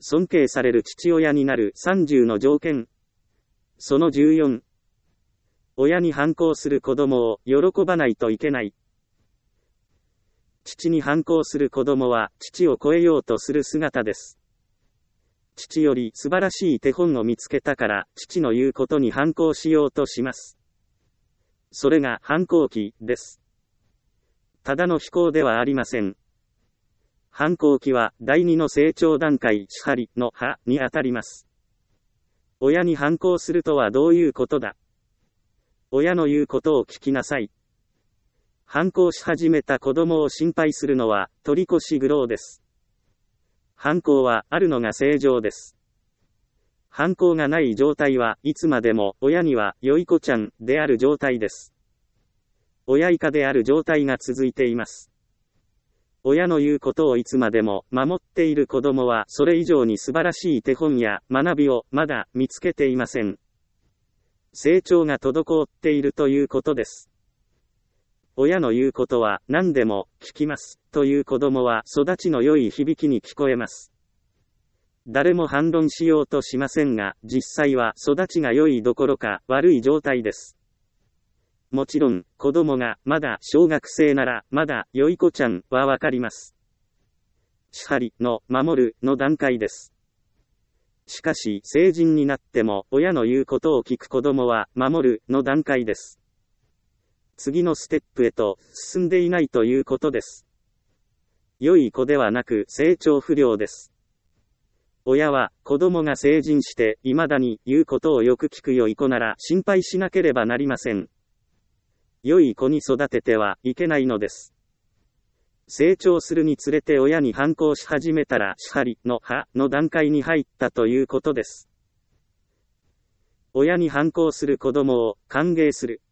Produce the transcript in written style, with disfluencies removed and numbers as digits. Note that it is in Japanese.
尊敬される父親になる30の条件。その14。親に反抗する子供を喜ばないといけない。父に反抗する子供は父を超えようとする姿です。父より素晴らしい手本を見つけたから父の言うことに反抗しようとします。それが反抗期です。ただの非行ではありません。反抗期は第二の成長段階支配の葉にあたります。親に反抗するとはどういうことだ。親の言うことを聞きなさい。反抗し始めた子供を心配するのは取り越し苦労です。反抗はあるのが正常です。反抗がない状態はいつまでも親には良い子ちゃんである状態です。親以下である状態が続いています。親の言うことをいつまでも守っている子供はそれ以上に素晴らしい手本や学びをまだ見つけていません。成長が滞っているということです。親の言うことは何でも聞きますという子供は育ちの良い響きに聞こえます。誰も反論しようとしませんが、実際は育ちが良いどころか悪い状態です。もちろん、子供がまだ小学生ならまだ良い子ちゃんはわかります。支配の守るの段階です。しかし、成人になっても親の言うことを聞く子供は守るの段階です。次のステップへと進んでいないということです。良い子ではなく成長不良です。親は子供が成人して未だに言うことをよく聞く良い子なら心配しなければなりません。良い子に育ててはいけないのです。成長するにつれて親に反抗し始めたら支配の葉の段階に入ったということです。親に反抗する子供を歓迎する。